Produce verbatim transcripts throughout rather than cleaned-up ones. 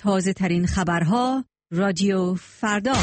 تازه ترین خبرها رادیو فردا.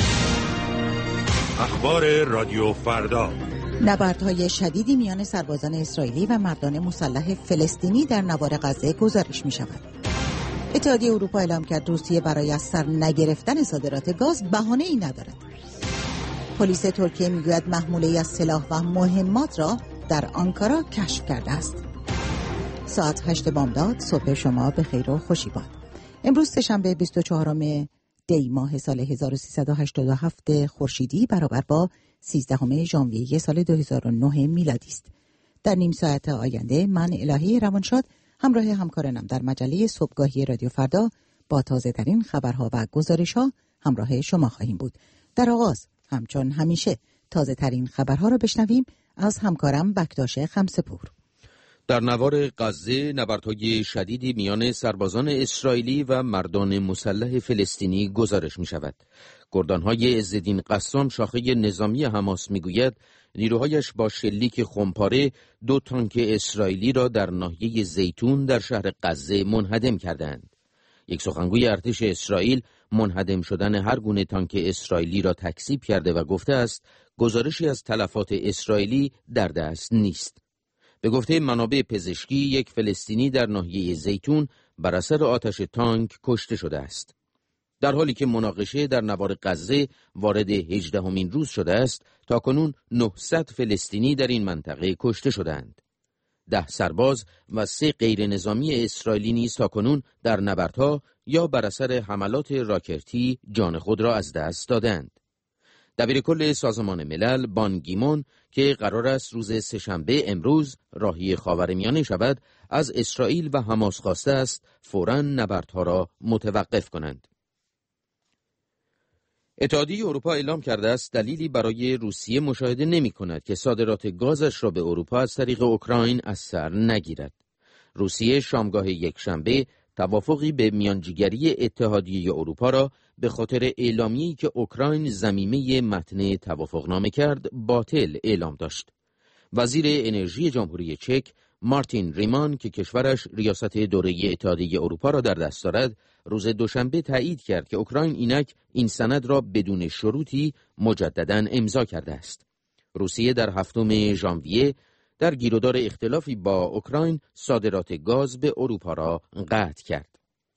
اخبار رادیو فردا. نبردهای شدیدی میان سربازان اسرائیلی و مردان مسلح فلسطینی در نوار غزه گزارش می شود. اتحادیه اروپا اعلام کرد روسیه برای از سر نگرفتن صادرات گاز بهانه ای ندارد. پلیس ترکیه میگوید محموله از سلاح و مهمات را در آنکارا کشف کرده است. ساعت هشت بامداد، صبح شما به خیر و خوشی باد. امروز سه‌شنبه بیست و چهارم دی ماه سال هزار و سیصد و هشتاد و هفت خورشیدی برابر با سیزدهم ژانویه سال دو هزار و نه میلادی است. در نیم ساعت آینده من الهی روانشاد همراه همکارانم در مجله صبحگاهی رادیو فردا با تازه ترین خبرها و گزارش ها همراه شما خواهیم بود. در آغاز همچون همیشه تازه ترین خبرها را بشنویم از همکارم بکتاش خمسپور. در نوار غزه نبردهای شدیدی میان سربازان اسرائیلی و مردان مسلح فلسطینی گزارش می شود. گردانهای عزالدین قسام شاخه نظامی حماس می گوید نیروهایش با شلیک خمپاره دو تانک اسرائیلی را در ناحیه زیتون در شهر غزه منهدم کردند. یک سخنگوی ارتش اسرائیل منهدم شدن هر گونه تانک اسرائیلی را تکذیب کرده و گفته است گزارشی از تلفات اسرائیلی در دست نیست. به گفته منابع پزشکی یک فلسطینی در ناحیه زیتون بر اثر آتش تانک کشته شده است. در حالی که مناقشه در نوار غزه وارد هجدهمین روز شده است، تاکنون نهصد فلسطینی در این منطقه کشته شدند. ده سرباز و سه غیر نظامی اسرائیلی نیز تاکنون در نبردها یا بر اثر حملات راکتی جان خود را از دست دادند. دبیرکل سازمان ملل بان گیمون که قرار است روز سه‌شنبه امروز راهی خاورمیانه شود، از اسرائیل و حماس خواسته است فوراً نبردها را متوقف کنند. اتحادیه اروپا اعلام کرده است دلیلی برای روسیه مشاهده نمی کند که صادرات گازش را به اروپا از طریق اوکراین از سر نگیرد. روسیه شامگاه یکشنبه توافقی به میانجیگری اتحادیه اروپا را به خاطر اعلامیه‌ای که اوکراین ضمیمه متن توافقنامه کرد باطل اعلام داشت. وزیر انرژی جمهوری چک مارتین ریمان که کشورش ریاست دوره اتحادیه اروپا را در دست دارد، روز دوشنبه تایید کرد که اوکراین اینک این سند را بدون شروطی مجدداً امضا کرده است. روسیه در هفتم ژانویه در گیرودار اختلافی با اوکراین صادرات گاز به اروپا را قطع کرد.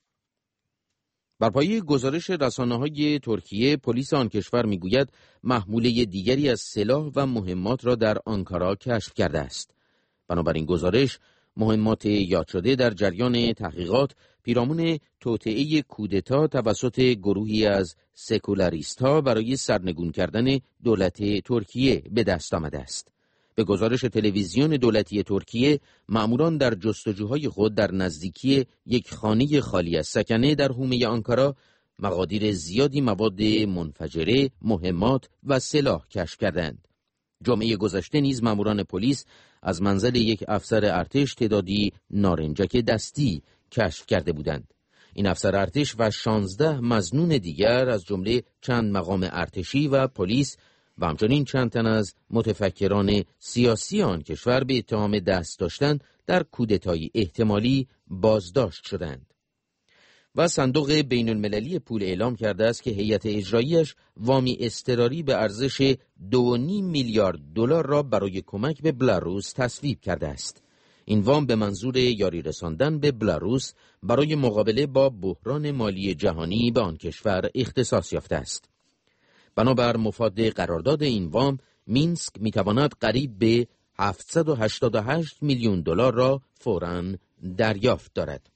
بر پایه گزارش رسانه‌های ترکیه، پلیس آن کشور می‌گوید محموله دیگری از سلاح و مهمات را در آنکارا کشف کرده است. بنابراین گزارش، مهمات یاد شده در جریان تحقیقات پیرامون توطئه کودتا توسط گروهی از سکولاریست‌ها برای سرنگون کردن دولت ترکیه به دست آمده است. به گزارش تلویزیون دولتی ترکیه، ماموران در جستجوهای خود در نزدیکی یک خانه خالی از سکنه در حومه آنکارا مقادیر زیادی مواد منفجره، مهمات و سلاح کشف کردند. جمعه گذشته نیز ماموران پلیس از منزل یک افسر ارتش تعدادی نارنجک دستی کشف کرده بودند. این افسر ارتش و شانزده مظنون دیگر از جمله چند مقام ارتشی و پلیس و همچنین چند تن از متفکران سیاسی آن کشور به اتهام دست داشتن در کودتای احتمالی بازداشت شدند. و صندوق بین المللی پول اعلام کرده است که هیئت اجراییش وامی اضطراری به ارزش دو و نیم میلیارد دلار را برای کمک به بلاروس تصویب کرده است. این وام به منظور یاری رساندن به بلاروس برای مقابله با بحران مالی جهانی به آن کشور اختصاص یافته است. بنابر مفاد قرارداد این وام، مینسک میتواند قریب به هفتصد و هشتاد و هشت میلیون دلار را فوراً دریافت دارد.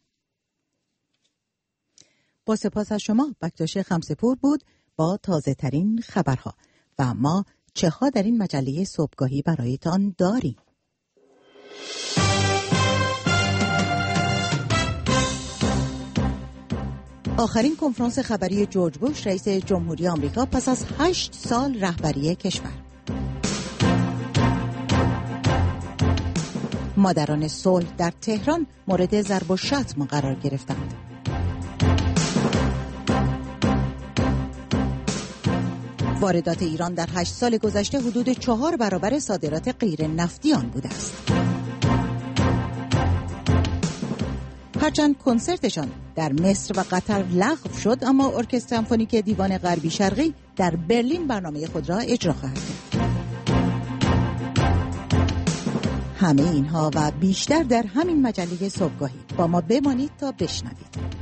با سپاس از شما بکتاش خمسپور بود با تازه ترین خبرها. و ما چه ها در این مجله صبحگاهی برایتان داریم؟ آخرین کنفرانس خبری جورج بوش رئیس جمهوری آمریکا پس از هشت سال رهبری کشور. مادران صلح در تهران مورد ضرب و شتم قرار گرفتند. واردات ایران در هشت سال گذشته حدود چهار برابر صادرات غیر نفتی آن بوده است. هرچند کنسرتشان در مصر و قطر لغو شد، اما ارکستر سمفونیک دیوان غربی شرقی در برلین برنامه خود را اجرا خواهد کرد. همه اینها و بیشتر در همین مجله صبحگاهی. با ما بمانید تا بشنوید.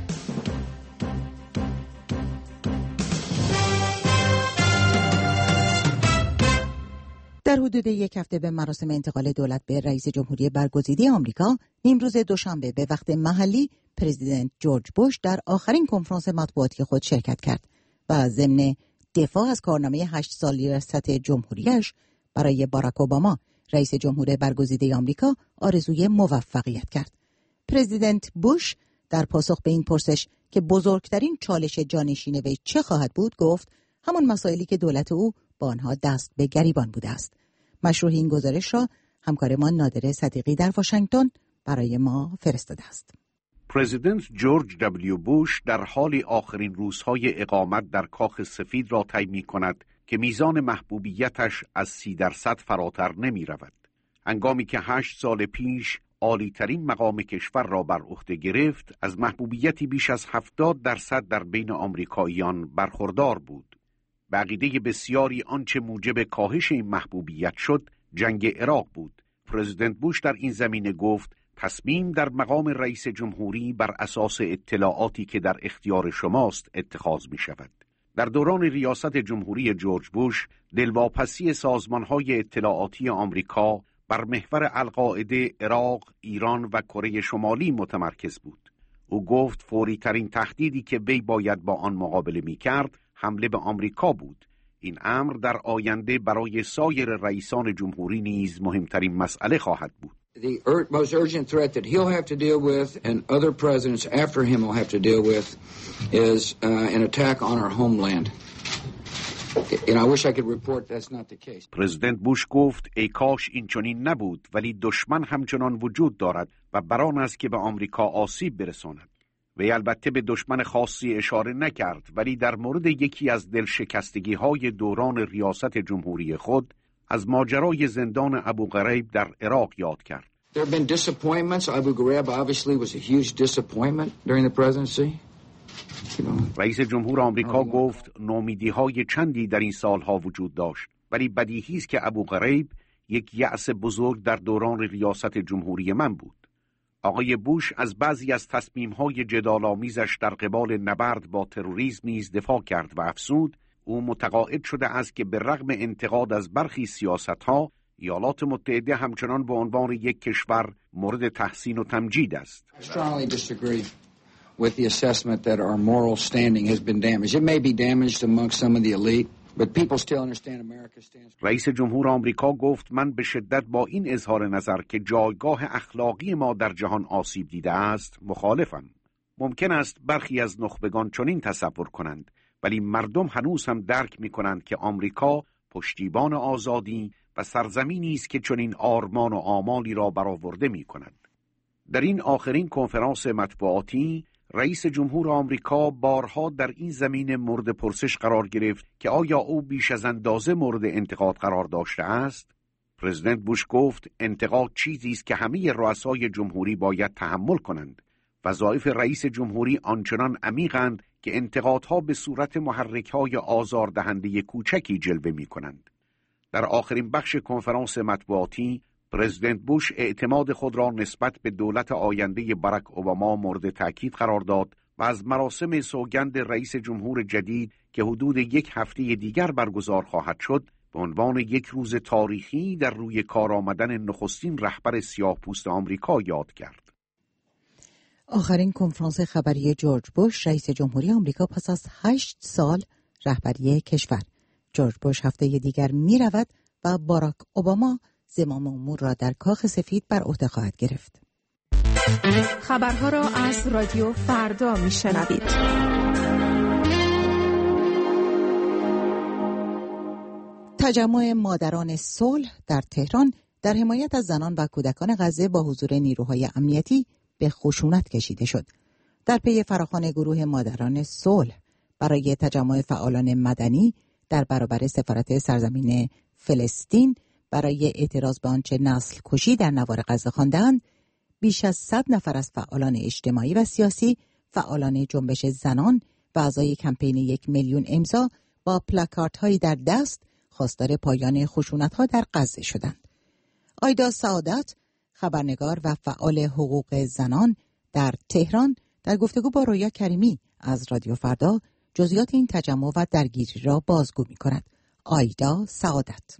در حدود یک هفته به مراسم انتقال دولت به رئیس جمهوری برگزیده آمریکا، نیمروز دوشنبه به وقت محلی، پرزیدنت جورج بوش در آخرین کنفرانس مطبوعاتی خود شرکت کرد و ضمن دفاع از کارنامه هشت سالی ریاست جمهوریش برای باراک اوباما، رئیس جمهور برگزیده آمریکا، آرزوی موفقیت کرد. پرزیدنت بوش در پاسخ به این پرسش که بزرگترین چالش جانشین وی چه خواهد بود، گفت همون مسائلی که دولت او با آنها دست به گریبان بوده است. مشروح این گزارش را همکارمان نادر صدیقی در واشنگتن برای ما فرستاده است. پرزیدنت جورج دبلیو بوش در حال آخرین روزهای اقامت در کاخ سفید را طی می‌کند که میزان محبوبیتش از سی درصد فراتر نمی رود. هنگامی که هشت سال پیش عالی‌ترین مقام کشور را بر عهده گرفت، از محبوبیتی بیش از هفتاد درصد در بین آمریکاییان برخوردار بود. به عقیده بسیاری آنچه موجب کاهش این محبوبیت شد، جنگ عراق بود. پرزیدنت بوش در این زمینه گفت تصمیم در مقام رئیس جمهوری بر اساس اطلاعاتی که در اختیار شماست اتخاذ می شود. در دوران ریاست جمهوری جورج بوش، دلواپسی سازمان‌های اطلاعاتی آمریکا بر محور القاعده، عراق، ایران و کره شمالی متمرکز بود. او گفت فوری ترین تهدیدی که وی باید با آن مقابله می‌کرد، حمله به آمریکا بود. این امر در آینده برای سایر رئیسان جمهوری نیز مهمترین مسئله خواهد بود. The ur- most urgent threat that he'll have to deal with and other presidents after him will have to deal with is uh, an attack on our homeland. And I wish I could report that's not the case. پرزیدنت بوش گفت ای کاش این چنین نبود، ولی دشمن همچنان وجود دارد و بران است که به آمریکا آسیب برساند. وی البته به دشمن خاصی اشاره نکرد، ولی در مورد یکی از دلشکستگی‌های دوران ریاست جمهوری خود از ماجرای زندان ابو غریب در عراق یاد کرد. There have been disappointments. Abu Ghraib obviously was a huge disappointment during the presidency. You know. رئیس جمهور آمریکا گفت نومیدی‌های چندی در این سالها وجود داشت، ولی بدیهی است که ابو غریب یک یأس بزرگ در دوران ریاست جمهوری من بود. آقای بوش از بعضی از تصمیم‌های جدال‌آمیزش در قبال نبرد با تروریسم نیز دفاع کرد و افزود او متقاعد شده است که به رغم انتقاد از برخی سیاست‌ها، ایالات متحده همچنان به عنوان یک کشور مورد تحسین و تمجید است. I strongly disagree with the assessment that our moral standing has been damaged. It may be damaged among some of the elite, but people still understand America stands. رئیس جمهور آمریکا گفت من به شدت با این اظهار نظر که جایگاه اخلاقی ما در جهان آسیب دیده است مخالفم. ممکن است برخی از نخبگان چنین تصور کنند، ولی مردم هنوز هم درک می کنند که آمریکا پشتیبان آزادی و سرزمینی است که چنین آرمان و آمالی را برآورده می کند. در این آخرین کنفرانس مطبوعاتی، رئیس جمهور آمریکا بارها در این زمینه مورد پرسش قرار گرفت که آیا او بیش از اندازه مورد انتقاد قرار داشته است؟ پرزیدنت بوش گفت انتقاد چیزی است که همه رؤسای جمهوری باید تحمل کنند. وظایف رئیس جمهوری آنچنان عمیقند که انتقادها به صورت محرک‌های آزاردهنده کوچکی جلوه می‌کنند. در آخرین بخش کنفرانس مطبوعاتی، پرزیدنت بوش اعتماد خود را نسبت به دولت آینده باراک اوباما مورد تأکید قرار داد و از مراسم سوگند رئیس جمهور جدید که حدود یک هفته دیگر برگزار خواهد شد، به عنوان یک روز تاریخی در روی کار آمدن نخستین رهبر سیاه‌پوست آمریکا یاد کرد. آخرین کنفرانس خبری جورج بوش، رئیس جمهوری آمریکا پس از هشت سال رهبری کشور. جورج بوش هفته دیگر می رود و باراک اوباما زمام امور را در کاخ سفید بر عهده خواهد گرفت. خبرها را از رادیو فردا می شنوید. تجمع مادران صلح در تهران در حمایت از زنان و کودکان غزه با حضور نیروهای امنیتی به خشونت کشیده شد. در پی فراخوان گروه مادران صلح برای تجمع فعالان مدنی در برابر سفارت سرزمین فلسطین برای اعتراض به آنچه نسل کشی در نوار غزه خواندند، بیش از صد نفر از فعالان اجتماعی و سیاسی، فعالان جنبش زنان و اعضای کمپین یک میلیون امضا با پلاکاردهایی در دست خواستار پایان خشونت‌ها در غزه شدند. آیدا سعادت، خبرنگار و فعال حقوق زنان در تهران، در گفتگو با رویا کریمی از رادیو فردا جزئیات این تجمع و درگیری را بازگو می‌کند. آیدا سعادت: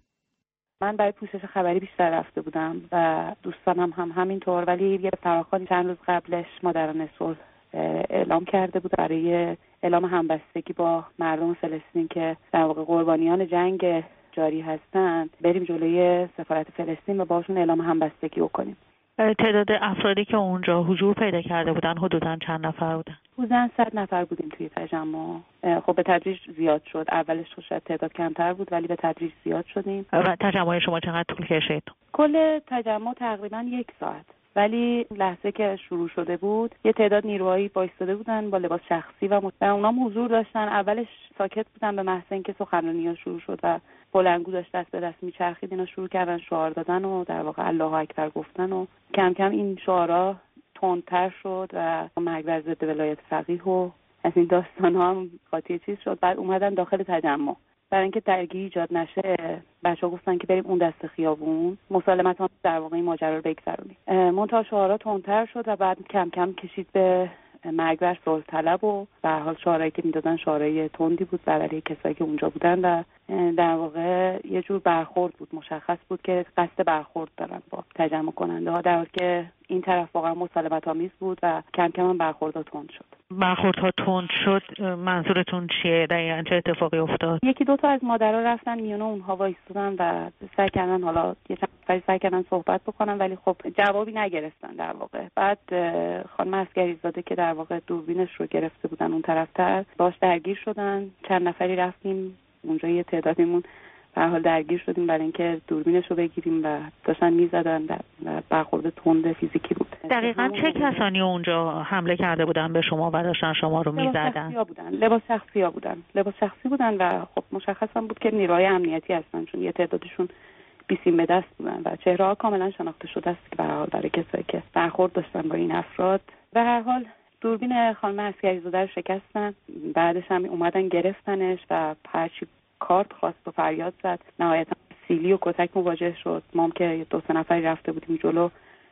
من برای پوشش خبری بیشتر رفته بودم و دوستانم هم همینطور، ولی یه فراخوان چند روز قبلش مادران صلح اعلام کرده بود برای اعلام همبستگی با مردم فلسطین که در واقع قربانیان جنگ جاری هستند، بریم جلوی سفارت فلسطین و باشون اعلام همبستگی بکنیم. تعداد افرادی که اونجا حضور پیدا کرده بودن حدوداً چند نفر بودن؟ حدوداً صد نفر بودیم توی تجمع. خب به تدریج زیاد شد. اولش شاید تعداد کمتر بود ولی به تدریج زیاد شدیم. و تجمع شما چقدر طول کشید؟ کل تجمع تقریباً یک ساعت. ولی لحظه که شروع شده بود یه تعداد نیروهایی وایساده بودن با لباس شخصی و مت... اونام حضور داشتن. اولش ساکت بودن به محض اینکه سخنرانی‌ها شروع شد و بلندگو داشت دست به دست میچرخید، اینا شروع کردن شعار دادن و در واقع الله اکبر گفتن و کم کم این شعارها تندتر شد و مرگ بر ضد ولایت فقیه و از این داستان‌ها هم قاطی چیز شد. بعد اومدن داخل تجمع برای اینکه درگیری ایجاد نشه. بچه‌ها گفتن که بریم اون دست خیابون مسالمت ها در واقع این ماجرا رو بگذرونیم. منتها شعارها تندتر شد و بعد کم کم کشید به مرگ بر صلح طلب و به هر حال شعارهایی که میدادن شعارهای تندی بود برای کسایی که اونجا بودن و در واقع یه جور برخورد بود. مشخص بود که قصد برخورد دارن با تجمع کننده ها، در حالی که این طرف واقعا مسالمت آمیز بود و کم کم هم برخوردها تند شد. برخوردها تند شد منظورتون چیه؟ دقیقاً چه اتفاقی افتاد؟ یکی دو تا از مادرها رفتن میونه اونها وایسادن و سعی کردن حالا یه چند سعی کردن صحبت بکنن ولی خب جوابی نگرفتن در واقع. بعد خانم عسکری زاده که در واقع دوربینش رو گرفته بودن اون طرفتر باش درگیر شدن. چند نفری رفتیم اونجا، یه تعدادیمون به هر حال درگیر شدیم برای اینکه دوربینش رو بگیریم و داشتن میزدن و برخورد تند فیزیکی بود. دقیقاً چه کسانی اونجا حمله کرده بودن به شما و داشتن شما رو میزدن؟ لباس بودن. لباس شخصی ها بودن. لباس شخصی بودن و خب مشخص هم بود که نیروهای امنیتی هستن، چون یه تعدادشون بیسیم به دست بودن و چهره ها کاملا شناخته شده است که به هر حال برای کسایی که برخورد داشتن با این افراد. به هر حال دوربین خانم عسکری زاده رو شکستن. بعدش هم اومدن گرفتنش و هرچی کارت خواست و فریاد زد. نهایتا سیلی و کتک مواجه شد. ما هم که دو سه نفری رفته بودیم جلو،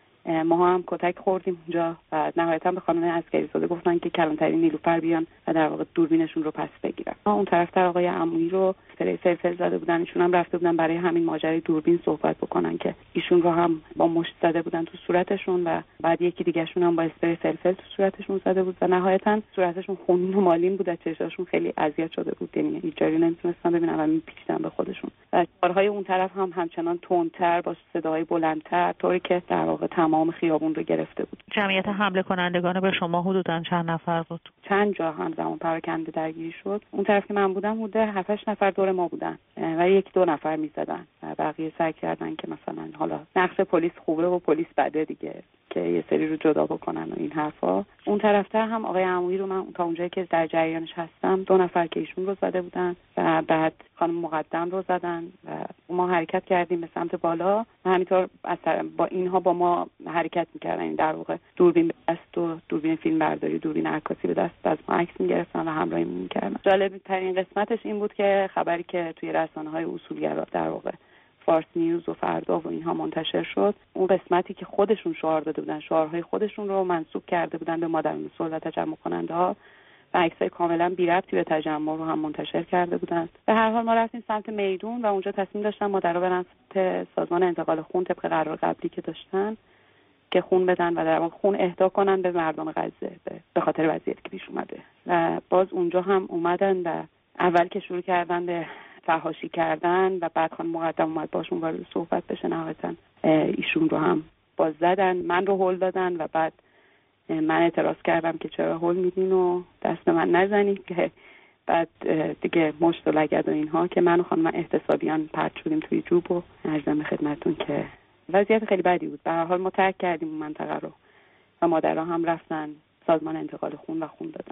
ما هم کتک خوردیم اونجا و نهایتا به خانم عسکری زاده گفتن که کلانتری نیلوفر بیان و در واقع دوربینشون رو پس بگیرن. اون طرفتر آقای عمویی رو سری فلفل زده بودن. ایشون هم رفته بودن برای همین ماجرای دوربین صحبت بکنن که ایشون رو هم با مشت زده بودن تو صورتشون و بعد یکی دیگه‌شون هم با اسپری فلفل تو صورتشون زده بود و نهایتا صورتشون خونین و مالین بود و چشاشون خیلی اذیت شده بود، یعنی هیچ جایی نمیتونستن ببینن و میپیچیدن به خودشون. و کارهای اون طرف هم همچنان تندتر با صداهای بلندتر، طوری که در واقع تمام خیابون رو گرفته بود. جمعیت حمله کنندگان به شما حدوداً چند نفر بود؟ چند جا همزمان پراکنده درگیری شد. اون طرف که من بودم بوده هفت هشت نفر دور ما بودن و یک دو نفر میزدن و بقیه سعی کردن که مثلا حالا نقش پلیس خوبه و پلیس بده دیگه که یه سری رو جدا بکنن و این حرفا. اون طرفتر هم آقای عمویی رو من تا اونجایی که در جریانش هستم دو نفر که ایشون رو زده بودن و بعد خانم مقدم رو زدن و ما حرکت کردیم به سمت بالا و همینطور با اینها با ما حرکت میکردن. این در واقع دوربین به دست و دوربین فیلم برداری، دوربین عکاسی به دست از ما عکس میگرفتن و همراهی میکردن. جالب ترین قسمتش این بود که خبری که توی رسانه‌های اصولگرا در واقع فارس نیوز و فردا و اینها منتشر شد، اون قسمتی که خودشون شعار داده بودن، شعارهای خودشون رو منسوب کرده بودن به مادران صلح و تجمع کننده ها و عکسای کاملا بی ربطی به تجمع رو هم منتشر کرده بودن. به هر حال ما رفتیم سمت میدون و اونجا تصمیم داشتن مادرها برن سمت سازمان انتقال خون طبق قرار قبلی که داشتن که خون بدن و در واقع خون اهدا کنن به مردم غزه به خاطر وضعیتی که پیش اومده. و باز اونجا هم اومدن و اول که شروع کردن به فحاشی کردن و بعد خانم مقدم اومد باشون وارد صحبت بشه، نهایتا ایشون رو هم باز زدن، من رو هول دادن و بعد من اعتراض کردم که چرا هول میدین و دست من نزنید، که بعد دیگه مشت و لگد و اینها که من و خانم احتسابیان پرت شدیم توی جوب و عرضم خدمتون که وضعیت خیلی بدی بود. به هر حال ما ترک کردیم اون منطقه رو و مادرها هم رفتن سازمان انتقال خون و خون دادن.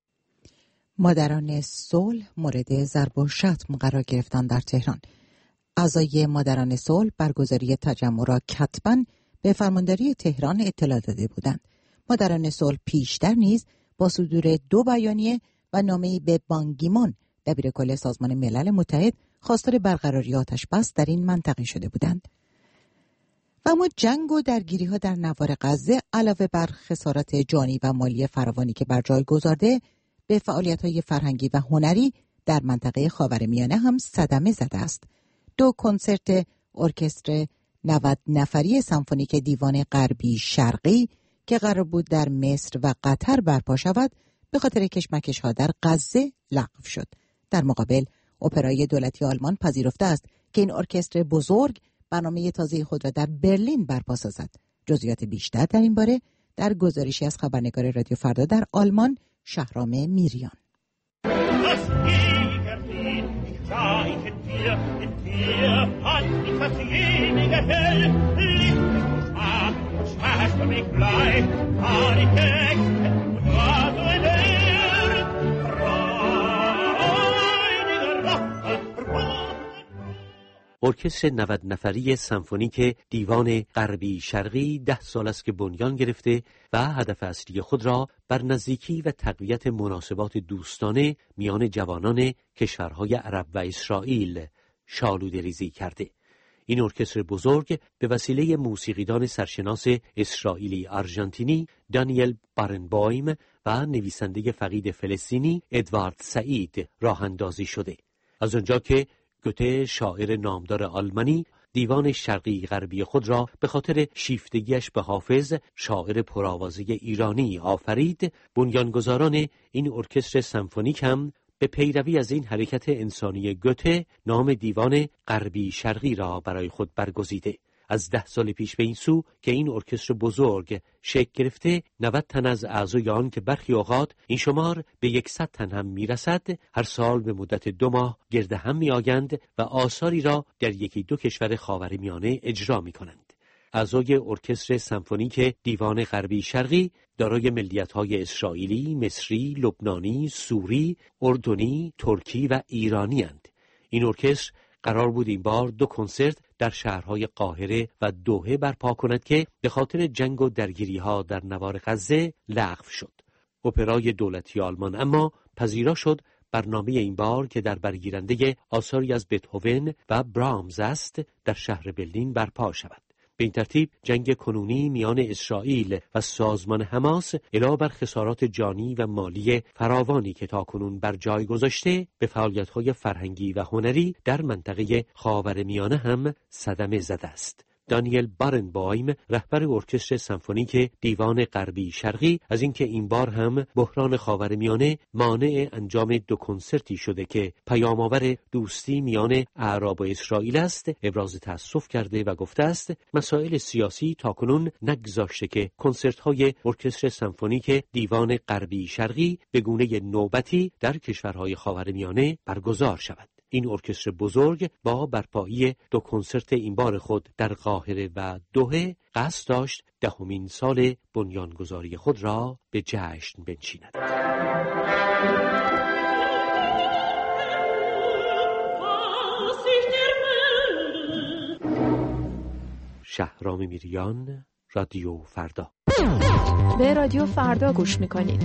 مادران صلح مورد ضرب و شتم قرار گرفتن در تهران. اعضای مادران صلح برگزاری تجمع را کتباً به فرمانداری تهران اطلاع داده بودند. مادران صلح پیشتر نیز با صدور دو بیانیه و نامه‌ای به بان کی مون دبیرکل سازمان ملل متحد خواستار برقراری آتش بس در این منطقه شده بودند. و اما جنگ و درگیری‌ها در نوار غزه علاوه بر خسارات جانی و مالی فراوانی که بر جای گذارده، به فعالیت‌های فرهنگی و هنری در منطقه خاورمیانه هم صدمه زده است. دو کنسرت ارکستر نود نفری سمفونیک دیوان غربی شرقی که قرار بود در مصر و قطر برپا شود، به خاطر کشمکش‌ها در غزه لغو شد. در مقابل، اپرای دولتی آلمان پذیرفته است که این ارکستر بزرگ برنامه تازه خود را در برلین برپا سازد. جزئیات بیشتر در این باره در گزارشی از خبرنگار رادیو فردا در آلمان، شهرام میریان. ارکستر نود نفری سمفونیک دیوان غربی شرقی ده سال است که بنیان گرفته و هدف اصلی خود را بر نزدیکی و تقویت مناسبات دوستانه میان جوانان کشورهای عرب و اسرائیل شالوده ریزی کرده. این ارکستر بزرگ به وسیله موسیقیدان سرشناس اسرائیلی آرژانتینی دانیل بارنبایم و نویسنده فقید فلسطینی ادوارد سعید راه اندازی شده. از آنجا که گوته شاعر نامدار آلمانی دیوان شرقی غربی خود را به خاطر شیفتگیش به حافظ شاعر پرآوازه ایرانی آفرید، بنیانگذاران این ارکستر سمفونیک هم به پیروی از این حرکت انسانی گوته نام دیوان غربی شرقی را برای خود برگزیده. از ده سال پیش به این سو که این ارکستر بزرگ شکل گرفته، نود تن از اعضای آن که برخی اوقات این شمار به صد تن هم میرسد، هر سال به مدت دو ماه گرد هم می آیند و آثاری را در یکی دو کشور خاورمیانه اجرا می کنند. اعضای ارکستر سمفونیک دیوان غربی شرقی دارای ملیت‌های اسرائیلی، مصری، لبنانی، سوری، اردنی، ترکی و ایرانی اند. این ارکستر قرار بود این بار دو کنسرت در شهرهای قاهره و دوحه برپا کند که به خاطر جنگ و درگیری‌ها در نوار غزه لغو شد. اپرای دولتی آلمان اما پذیرا شد برنامه این بار که در برگیرنده آثاری از بتهوون و برامز است در شهر برلین برپا شود. به این ترتیب جنگ کنونی میان اسرائیل و سازمان حماس علاوه بر خسارات جانی و مالی فراوانی که تاکنون بر جای گذاشته، به فعالیت‌های فرهنگی و هنری در منطقه خاورمیانه هم صدمه زده است. دانیل بارنبایم، رهبر ارکستر سمفونیک دیوان غربی شرقی، از اینکه این بار هم بحران خاورمیانه مانع انجام دو کنسرتی شده که پیام‌آور دوستی میان اعراب و اسرائیل است، ابراز تأسف کرده و گفته است مسائل سیاسی تاکنون نگذاشته که کنسرت‌های ارکستر سمفونیک دیوان غربی شرقی به گونه نوبتی در کشورهای خاورمیانه برگزار شود. این ارکستر بزرگ با برپایی دو کنسرت این بار خود در قاهره و دوحه قصد داشت دهمین سال بنیانگذاری خود را به جشن بنشیند. شهرام میریان، رادیو فردا. به رادیو فردا گوش میکنید.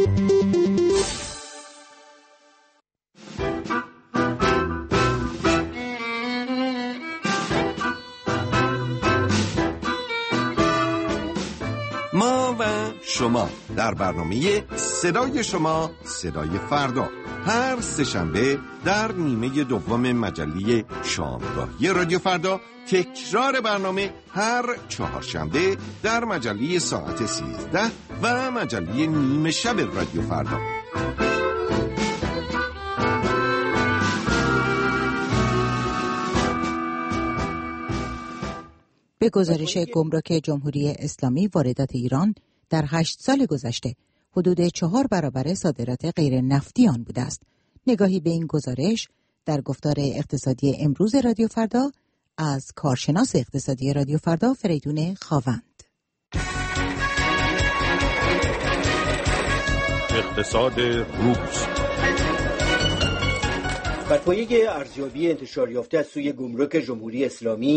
ما و شما در برنامه صدای شما صدای فردا هر سه‌شنبه در نیمه دوم مجله شامگاهی رادیو فردا، تکرار برنامه هر چهارشنبه در مجله ساعت سیزده و مجله نیمه شب رادیو فردا. به گزارش گمرک جمهوری اسلامی، واردات ایران در هشت سال گذشته حدود چهار برابر صادرات غیر نفتی آن بوده است. نگاهی به این گزارش در گفتار اقتصادی امروز رادیو فردا از کارشناس اقتصادی رادیو فردا فریدون خاوند. اقتصاد روز. بر پایه ارزیابی انتشار یافته از سوی گمرک جمهوری اسلامی،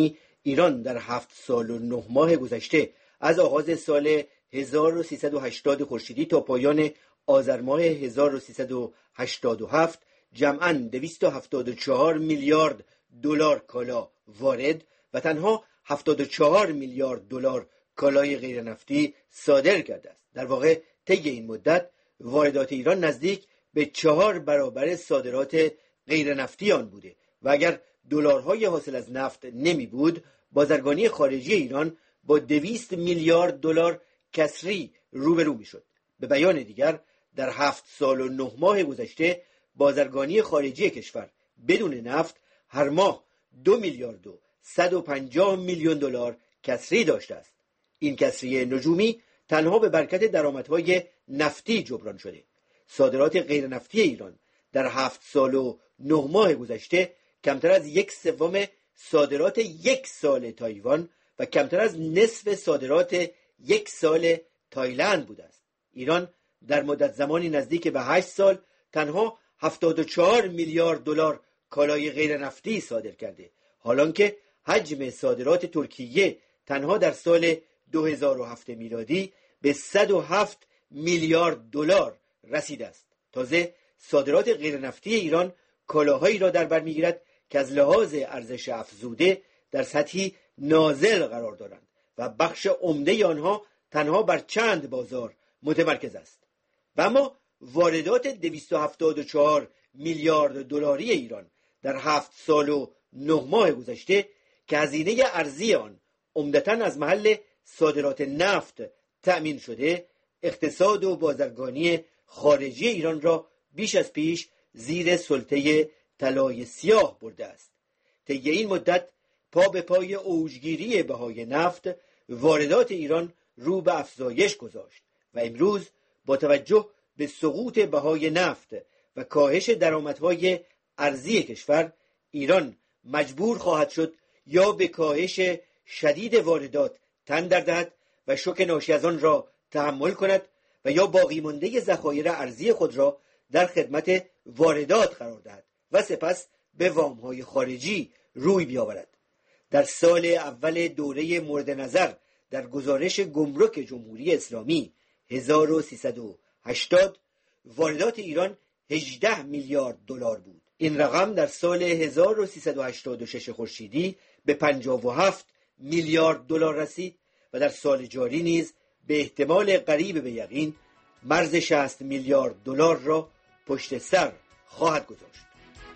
ایران در هفت سال و نه ماه گذشته از آغاز سال هزار و سیصد و هشتاد خورشیدی تا پایان آذر ماه هزار و سیصد و هشتاد و هفت جمعاً دویست و هفتاد و چهار میلیارد دلار کالا وارد و تنها هفتاد و چهار میلیارد دلار کالای غیر نفتی صادر کرده است. در واقع طی این مدت واردات ایران نزدیک به چهار برابر صادرات غیر نفتی آن بوده و اگر دلارهای حاصل از نفت نمی بود، بازرگانی خارجی ایران با دویست میلیارد دلار کسری روبرو می شد. به بیان دیگر در هفت سال و نه ماه گذشته بازرگانی خارجی کشور بدون نفت هر ماه دو میلیارد و صد و پنجاه میلیون دلار کسری داشته است. این کسری نجومی تنها به برکت درآمدهای نفتی جبران شده. صادرات غیر نفتی ایران در هفت سال و نه ماه گذشته کمتر از یک سوم صادرات یک سال تایوان و کمتر از نصف صادرات یک سال تایلند بوده است. ایران در مدت زمانی نزدیک به هشت سال تنها هفتاد و چهار میلیارد دلار کالای غیر نفتی صادر کرده، حالان که حجم صادرات ترکیه تنها در سال دو هزار و هفت میلادی به صد و هفت میلیارد دلار رسیده است. تازه صادرات غیر نفتی ایران کالاهایی را در بر میگیرد که از لحاظ ارزش افزوده در سطحی نازل قرار دارند و بخش عمده آنها تنها بر چند بازار متمرکز است. و اما واردات دویست و هفتاد و چهار میلیارد دلاری ایران در هفت سال و نه ماه گذشته که هزینه ارزی آن عمدتاً از محل صادرات نفت تأمین شده، اقتصاد و بازرگانی خارجی ایران را بیش از پیش زیر سلطه طلای سیاه برده است. طی این مدت پا به پای اوجگیری بهای نفت واردات ایران رو به افزایش گذاشت و امروز با توجه به سقوط بهای نفت و کاهش درآمدهای ارزی کشور، ایران مجبور خواهد شد یا به کاهش شدید واردات تن در دهد و شوک ناشی از آن را تحمل کند و یا باقی مانده ذخایر ارزی خود را در خدمت واردات قرار دهد و سپس به وام‌های خارجی روی بیاورد. در سال اول دوره مورد نظر در گزارش گمرک جمهوری اسلامی هزار و سیصد و هشتاد واردات ایران هجده میلیارد دلار بود. این رقم در سال هزار و سیصد و هشتاد و شش خورشیدی به پنجاه و هفت میلیارد دلار رسید و در سال جاری نیز به احتمال قریب به یقین مرز شصت میلیارد دلار را پشت سر خواهد گذاشت.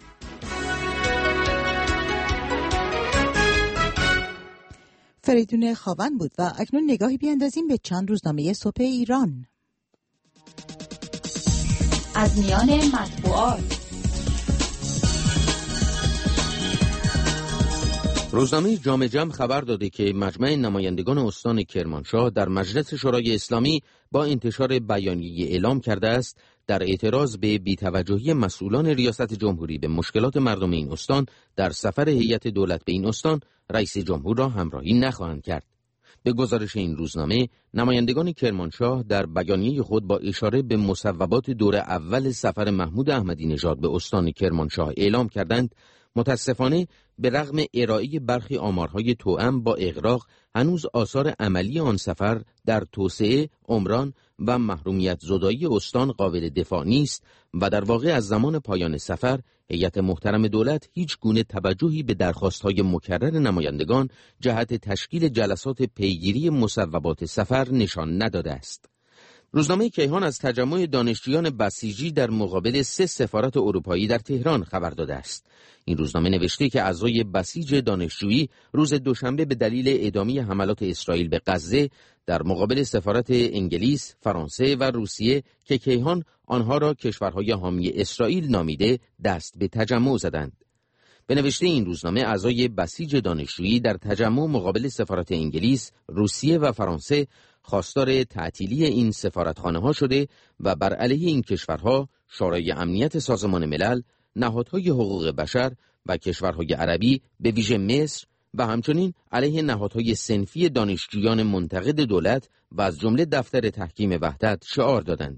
فریدون خاون بود و اکنون نگاهی بیاندازیم به چند روزنامه صبح ایران. از میان مطبوعات روزنامه جامع جم خبر داده که مجمع نمایندگان استان کرمانشاه در مجلس شورای اسلامی با انتشار بیانیه اعلام کرده است در اعتراض به بی‌توجهی مسئولان ریاست جمهوری به مشکلات مردم این استان در سفر هیئت دولت به این استان رئیس جمهور را همراهی نخواهند کرد. به گزارش این روزنامه، نمایندگان کرمانشاه در بیانیه خود با اشاره به مصوبات دور اول سفر محمود احمدی نژاد به استان کرمانشاه اعلام کردند متاسفانه به رغم ارائه برخی آمارهای توأم با اغراق هنوز آثار عملی آن سفر در توسعه، عمران و محرومیت زدایی استان قابل دفاع نیست و در واقع از زمان پایان سفر هیئت محترم دولت هیچ گونه توجهی به درخواست‌های مکرر نمایندگان جهت تشکیل جلسات پیگیری مصوبات سفر نشان نداده است. روزنامه کیهان از تجمع دانشجویان بسیجی در مقابل سه سفارت اروپایی در تهران خبر داده است. این روزنامه نوشته که اعضای بسیج دانشجویی روز دوشنبه به دلیل ادامه حملات اسرائیل به غزه در مقابل سفارت انگلیس، فرانسه و روسیه که کیهان آنها را کشورهای حامی اسرائیل نامیده دست به تجمع زدند. به نوشته این روزنامه اعضای بسیج دانشجویی در تجمع مقابل سفارت انگلیس، روسیه و فرانسه خواستار تعطیلی این سفارتخانه ها شده و بر علیه این کشورها شورای امنیت سازمان ملل، نهادهای حقوق بشر و کشورهای عربی به ویژه مصر و همچنین علیه نهادهای صنفی دانشجویان منتقد دولت و از جمله دفتر تحکیم وحدت شعار دادند.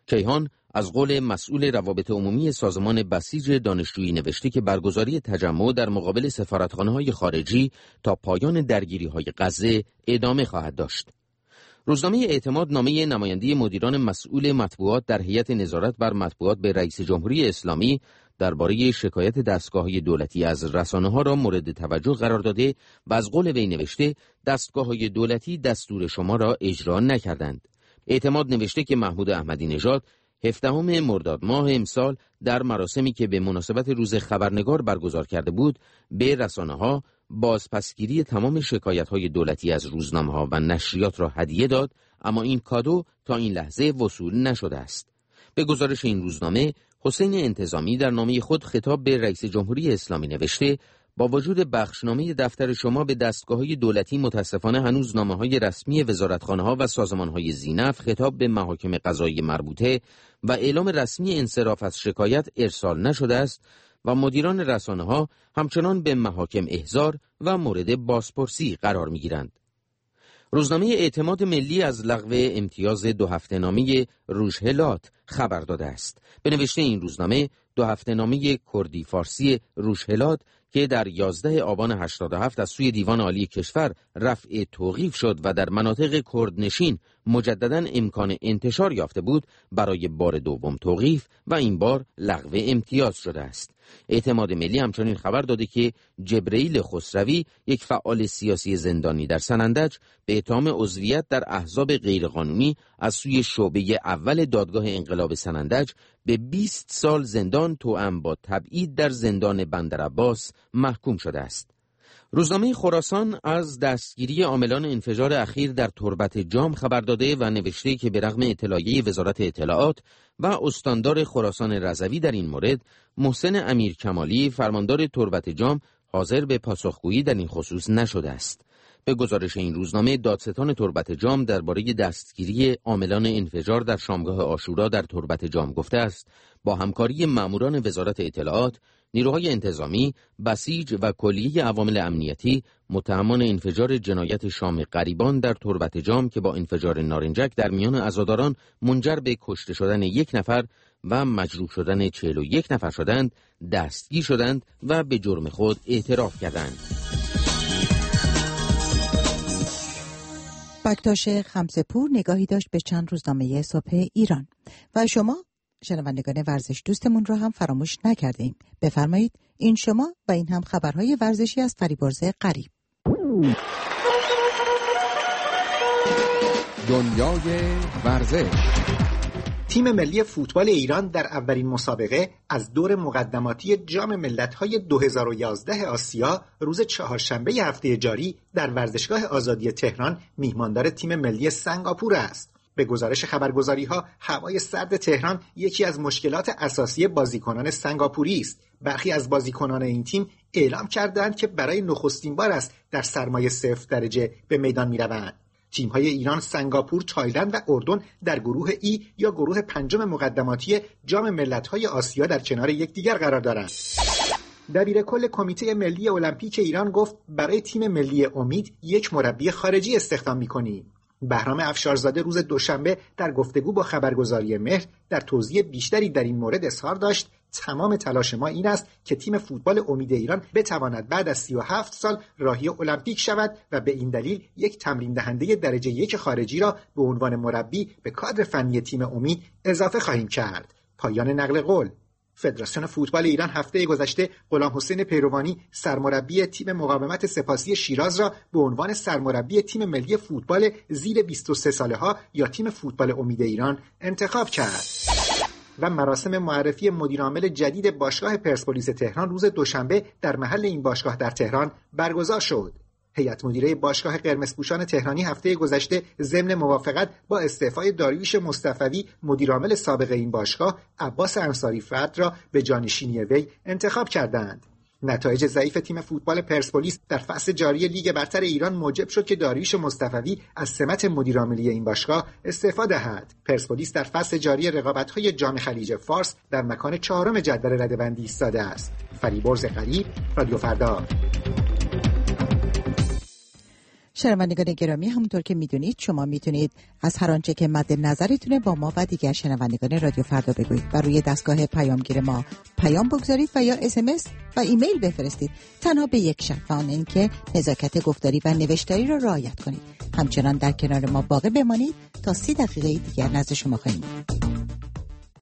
کیهان از قول مسئول روابط عمومی سازمان بسیج دانشجویی نوشته که برگزاری تجمع در مقابل سفارتخانه‌های خارجی تا پایان درگیری‌های غزه ادامه خواهد داشت. روزنامه اعتماد نامه نماینده مدیران مسئول مطبوعات در هیئت نظارت بر مطبوعات به رئیس جمهوری اسلامی درباره شکایت دستگاه‌های دولتی از رسانه‌ها را مورد توجه قرار داده و از قول وی نوشته دستگاه‌های دولتی دستور شما را اجرا نکردند. اعتماد نوشته که محمود احمدی نژاد هفدهم مرداد ماه امسال در مراسمی که به مناسبت روز خبرنگار برگزار کرده بود به رسانه‌ها بازپسگیری تمام شکایت‌های دولتی از روزنامه‌ها و نشریات را هدیه داد، اما این کادو تا این لحظه وصول نشده است. به گزارش این روزنامه، حسین انتظامی در نامه خود خطاب به رئیس جمهوری اسلامی نوشته با وجود بخشنامه دفتر شما به دستگاه‌های دولتی متاسفانه هنوز نامه‌های رسمی وزارتخانه‌ها و سازمان‌های ذی‌نفع خطاب به محاکم قضایی مربوطه و اعلام رسمی انصراف از شکایت ارسال نشده است و مدیران رسانه‌ها همچنان به محاکم احضار و مورد بازپرسی قرار می‌گیرند. روزنامه اعتماد ملی از لغو امتیاز دو هفته نامه روشهلات خبر داده است. به نوشته این روزنامه، دو هفته نامه کردی فارسی روشهلات که در یازده آبان هشتاد و هفت از سوی دیوان عالی کشور رفع توقیف شد و در مناطق کردنشین مجدداً امکان انتشار یافته بود، برای بار دوم توقیف و این بار لغو امتیاز شده است. اعتماد ملی همچنین خبر داده که جبرئیل خسروی، یک فعال سیاسی زندانی در سنندج، به اتهام عضویت در احزاب غیرقانونی از سوی شعبه اول دادگاه انقلاب سنندج به بیست سال زندان توأم با تبعید در زندان بندرعباس محکوم شده است. روزنامه خراسان از دستگیری عاملان انفجار اخیر در تربت جام خبر داده و نوشته که به رغم اطلاعیه وزارت اطلاعات و استاندار خراسان رضوی در این مورد، محسن امیرکمالی فرماندار تربت جام حاضر به پاسخگویی در این خصوص نشده است. به گزارش این روزنامه، دادستان تربت جام درباره دستگیری عاملان انفجار در شامگاه عاشورا در تربت جام گفته است با همکاری ماموران وزارت اطلاعات، نیروهای انتظامی، بسیج و کلیه عوامل امنیتی، متهمان انفجار جنایت شام غریبان در تربت جام که با انفجار نارنجک در میان عزاداران منجر به کشته شدن یک نفر و مجروح شدن چهل و یک نفر شدند، دستگیر شدند و به جرم خود اعتراف کردند. بکتاش خمسه‌پور نگاهی داشت به چند روزنامه صبح ایران و شما شنوندگان ورزش دوستمون رو هم فراموش نکردیم. بفرمایید این شما و این هم خبرهای ورزشی از فریبرز غریب. دنیای ورزش. تیم ملی فوتبال ایران در اولین مسابقه از دور مقدماتی جام ملت‌های دو هزار و یازده آسیا روز چهارشنبه هفته جاری در ورزشگاه آزادی تهران میهماندار تیم ملی سنگاپور است. به گزارش خبرگزاری‌ها، هوای سرد تهران یکی از مشکلات اساسی بازیکنان سنگاپوری است. برخی از بازیکنان این تیم اعلام کردند که برای نخستین بار است در سرمای صفر درجه به میدان می‌روند. تیم‌های ایران، سنگاپور، تایلند و اردن در گروه ای یا گروه پنجم مقدماتی جام ملت‌های آسیا در کنار یکدیگر قرار دارند. دبیر کل کمیته ملی المپیک ایران گفت برای تیم ملی امید یک مربی خارجی استخدام می‌کنیم. بهرام افشارزاده روز دوشنبه در گفتگو با خبرگزاری مهر در توضیح بیشتری در این مورد اظهار داشت تمام تلاش ما این است که تیم فوتبال امید ایران بتواند بعد از سی و هفت سال راهی المپیک شود و به این دلیل یک تمرین دهنده درجه یک خارجی را به عنوان مربی به کادر فنی تیم امید اضافه خواهیم کرد. پایان نقل قول. فدراسیون فوتبال ایران هفته گذشته غلام حسین پیروانی سرمربی تیم مقاومت سپاسی شیراز را به عنوان سرمربی تیم ملی فوتبال زیر بیست و سه ساله ها یا تیم فوتبال امید ایران انتخاب کرد. و مراسم معرفی مدیرعامل جدید باشگاه پرسپولیس تهران روز دوشنبه در محل این باشگاه در تهران برگزار شد. هیئت مدیره باشگاه قرمزپوشان تهرانی هفته گذشته ضمن موافقت با استعفای داریوش مصطفوی مدیرعامل سابق این باشگاه عباس انصاری فرد را به جانشینی وی انتخاب کردند. نتایج ضعیف تیم فوتبال پرسپولیس در فصل جاری لیگ برتر ایران موجب شد که داریوش مصطفوی از سمت مدیرعاملی این باشگاه استعفا دهد. پرسپولیس در فصل جاری رقابت‌های جام خلیج فارس در مکان چهارم جدول رده‌بندی ایستاده است. فریبرز غریب، رادیو فردا. شنوندگان گرامی، همونطور که میدونید شما میتونید از هر آنچه که مد نظرتونه با ما و دیگر شنوندگان رادیو فردا بگویید و روی دستگاه پیامگیر ما پیام بگذارید و یا اس ام اس و ایمیل بفرستید، تنها به یک شرط و آن اینکه نزاکت گفتاری و نوشتاری را رعایت کنید. همچنان در کنار ما باقی بمانید تا سی دقیقه دیگر نزد شما خواهیم بود.